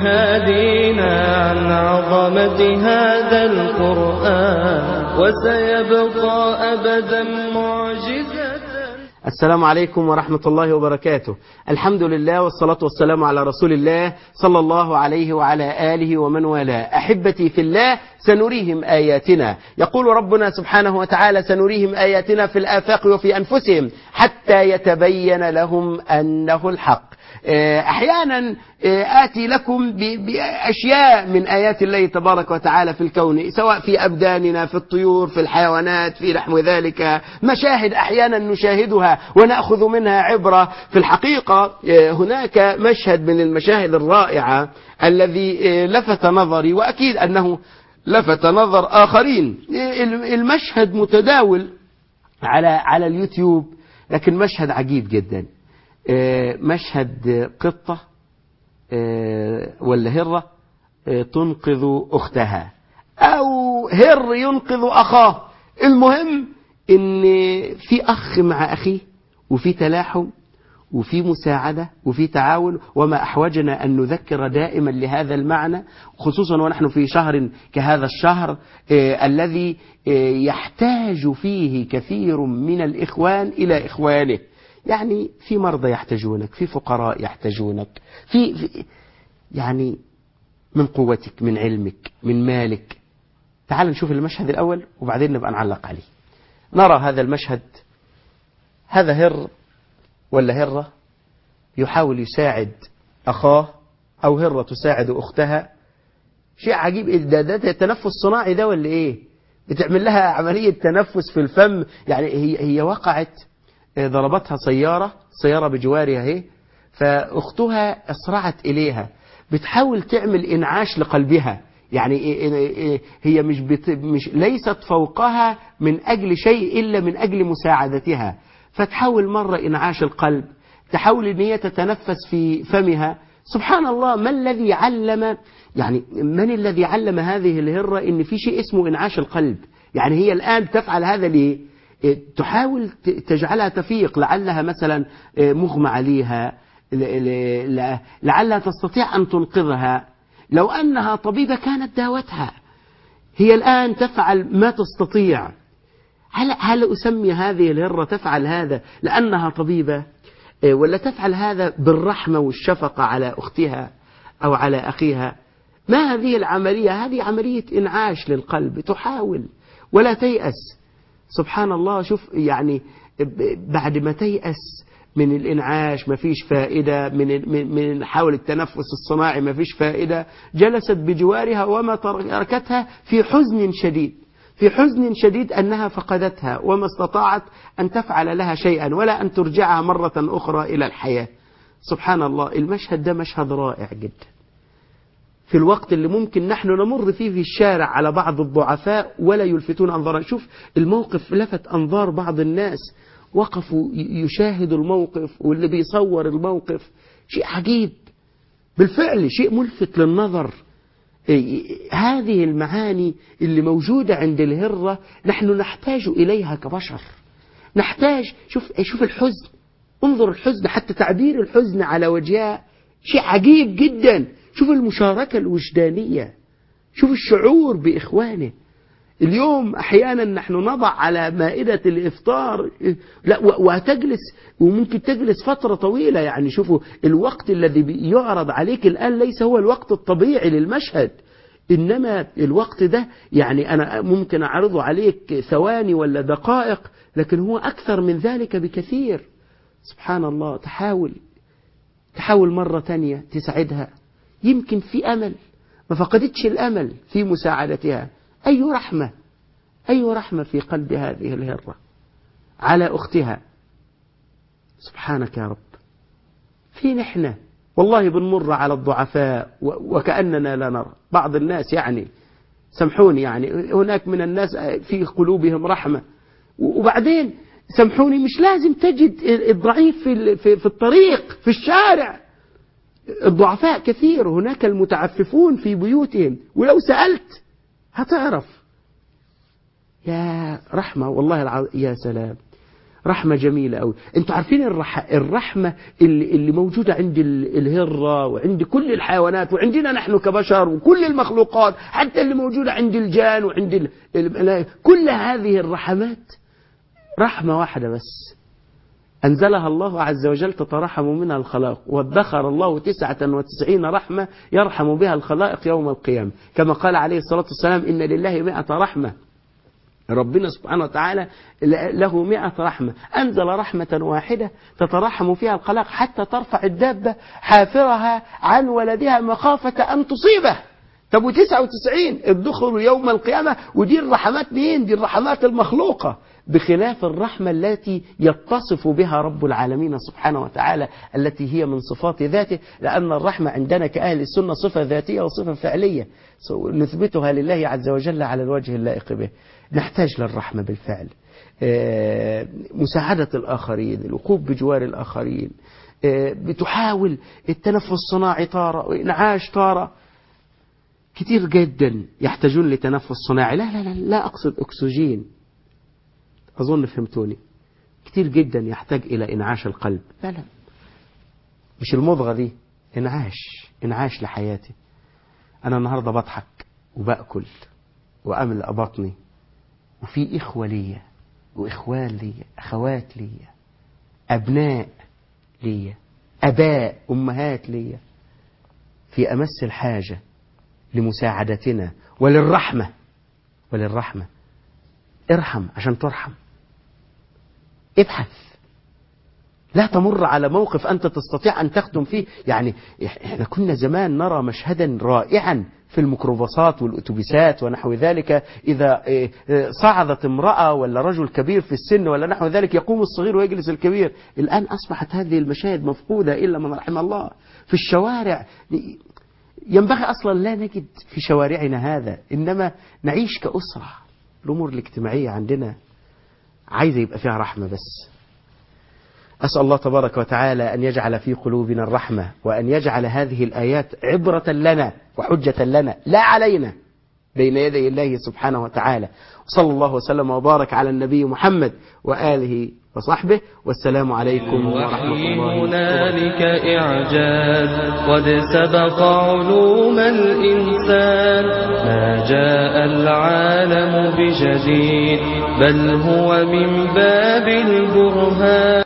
هادينا عن عظمة هذا القرآن وسيبقى أبدا معجزة. السلام عليكم ورحمة الله وبركاته. الحمد لله والصلاة والسلام على رسول الله صلى الله عليه وعلى آله ومن والاه. أحبتي في الله، سنريهم آياتنا. يقول ربنا سبحانه وتعالى: سنريهم آياتنا في الآفاق وفي أنفسهم حتى يتبين لهم أنه الحق. أحيانا آتي لكم بأشياء من آيات الله تبارك وتعالى في الكون، سواء في أبداننا، في الطيور، في الحيوانات، في نحو ذلك، مشاهد أحيانا نشاهدها ونأخذ منها عبرة. في الحقيقة هناك مشهد من المشاهد الرائعة الذي لفت نظري، وأكيد أنه لفت نظر آخرين. المشهد متداول على اليوتيوب، لكن مشهد عجيب جدا. مشهد قطة ولا هرة تنقذ أختها، أو هر ينقذ أخاه. المهم إن في أخ مع أخيه، وفي تلاحم، وفي مساعدة، وفي تعاون. وما أحوجنا أن نذكر دائما لهذا المعنى، خصوصا ونحن في شهر كهذا الشهر الذي يحتاج فيه كثير من الإخوان إلى إخوانه. يعني في مرضى يحتاجونك، في فقراء يحتاجونك، في يعني من قوتك، من علمك، من مالك. تعال نشوف المشهد الأول وبعدين نبقى نعلق عليه. نرى هذا المشهد. هذا هر ولا هرة يحاول يساعد أخاه، أو هرة تساعد أختها. شيء عجيب. ده تنفس صناعي ده ولا إيه؟ بتعمل لها عملية تنفس في الفم. يعني هي وقعت، ضربتها سيارة بجوارها هي، فأختها أسرعت إليها، بتحاول تعمل إنعاش لقلبها. يعني هي مش ليست فوقها من أجل شيء إلا من أجل مساعدتها. فتحاول مرة إنعاش القلب، تحاول أن هي تتنفس في فمها. سبحان الله، من الذي علم هذه الهرة إن في شيء اسمه إنعاش القلب؟ يعني هي الآن تفعل هذا ليه؟ تحاول تجعلها تفيق، لعلها مثلا مغمى عليها، لعلها تستطيع أن تنقذها. لو أنها طبيبة كانت داوتها. هي الآن تفعل ما تستطيع. هل أسمي هذه الهرة تفعل هذا لأنها طبيبة، ولا تفعل هذا بالرحمة والشفقة على أختها أو على أخيها؟ ما هذه العملية؟ هذه عملية إنعاش للقلب. تحاول ولا تيأس. سبحان الله. شوف، يعني بعد ما تيأس من الإنعاش ما فيش فائدة، من حاول التنفس الصناعي ما فيش فائدة، جلست بجوارها وما تركتها في حزن شديد، في حزن شديد أنها فقدتها، وما استطاعت أن تفعل لها شيئا ولا أن ترجعها مرة أخرى إلى الحياة. سبحان الله. المشهد ده مشهد رائع جدا، في الوقت اللي ممكن نحن نمر فيه في الشارع على بعض الضعفاء ولا يلفتون أنظارا. شوف الموقف لفت أنظار بعض الناس، وقفوا يشاهدوا الموقف، واللي بيصور الموقف. شيء عجيب بالفعل، شيء ملفت للنظر. هذه المعاني اللي موجودة عند الهرة نحن نحتاج إليها كبشر. نحتاج. شوف الحزن، انظر الحزن، حتى تعبير الحزن على وجهها شيء عجيب جدا. شوف المشاركة الوجدانية، شوف الشعور بإخوانه. اليوم أحيانا نحن نضع على مائدة الإفطار، لا وتجلس، وممكن تجلس فترة طويلة. يعني شوفوا الوقت الذي يعرض عليك الآن ليس هو الوقت الطبيعي للمشهد، إنما الوقت ده يعني أنا ممكن أعرضه عليك ثواني ولا دقائق، لكن هو أكثر من ذلك بكثير. سبحان الله. تحاول مرة تانية تساعدها، يمكن في أمل، ما فقدتش الأمل في مساعدتها. أي رحمة في قلب هذه الهرة على أختها. سبحانك يا رب. في نحن والله بنمر على الضعفاء وكأننا لا نرى. بعض الناس يعني سامحوني، يعني هناك من الناس في قلوبهم رحمة، وبعدين سامحوني مش لازم تجد الضعيف في الطريق في الشارع. الضعفاء كثير، هناك المتعففون في بيوتهم، ولو سألت هتعرف. يا رحمة والله يا سلام. رحمة جميلة أوي. أنتوا عارفين الرحمة اللي موجودة عند الهرة وعند كل الحيوانات وعندنا نحن كبشر وكل المخلوقات، حتى اللي موجودة عند الجان وعند الملائكة، كل هذه الرحمات رحمة واحدة بس أنزلها الله عز وجل تترحم منها الخلائق، وادخر الله 99 رحمة يرحم بها الخلائق يوم القيامة، كما قال عليه الصلاة والسلام إن لله 100 رحمة. ربنا سبحانه وتعالى له 100 رحمة، أنزل رحمة واحدة تترحم فيها الخلائق حتى ترفع الدابة حافرها عن ولدها مخافة أن تصيبه. طب و99 الدخل يوم القيامة، ودي الرحمات مين؟ دي الرحمات المخلوقة، بخلاف الرحمة التي يتصف بها رب العالمين سبحانه وتعالى التي هي من صفات ذاته، لأن الرحمة عندنا كأهل السنة صفة ذاتية وصفة فعلية نثبتها لله عز وجل على الوجه اللائق به. نحتاج للرحمة بالفعل، مساعدة الآخرين، الوقوف بجوار الآخرين، بتحاول التنفس الصناعي طارة وإنعاش طارة. كتير جدا يحتاجون لتنفس صناعي، لا أقصد أكسجين، أظن فهمتوني. كتير جدا يحتاج إلى إنعاش القلب، لا مش المضغة دي، إنعاش لحياتي. أنا النهاردة بضحك وبأكل وأملأ بطني، وفي إخوة ليا وإخوان ليا، أخوات ليا، أبناء ليا، أباء أمهات ليا في أمس الحاجة لمساعدتنا وللرحمة. ارحم عشان ترحم، ابحث، لا تمر على موقف أنت تستطيع أن تخدم فيه. يعني احنا كنا زمان نرى مشهدا رائعا في الميكروباصات والأتوبيسات ونحو ذلك، إذا صعدت امرأة ولا رجل كبير في السن ولا نحو ذلك يقوم الصغير ويجلس الكبير. الآن أصبحت هذه المشاهد مفقودة إلا من رحم الله. في الشوارع ينبغي أصلا لا نجد في شوارعنا هذا، إنما نعيش كأسرة. الأمور الاجتماعية عندنا عايزة يبقى فيها رحمة بس. أسأل الله تبارك وتعالى أن يجعل في قلوبنا الرحمة، وأن يجعل هذه الآيات عبرة لنا وحجة لنا لا علينا بين يدي الله سبحانه وتعالى. وصلى الله وسلم وبارك على النبي محمد وآله وصحبه، والسلام عليكم ورحمة الله هنالك إعجاز قد سبق علوم الإنسان، ما جاء العالم بجديد بل هو من باب البرهان.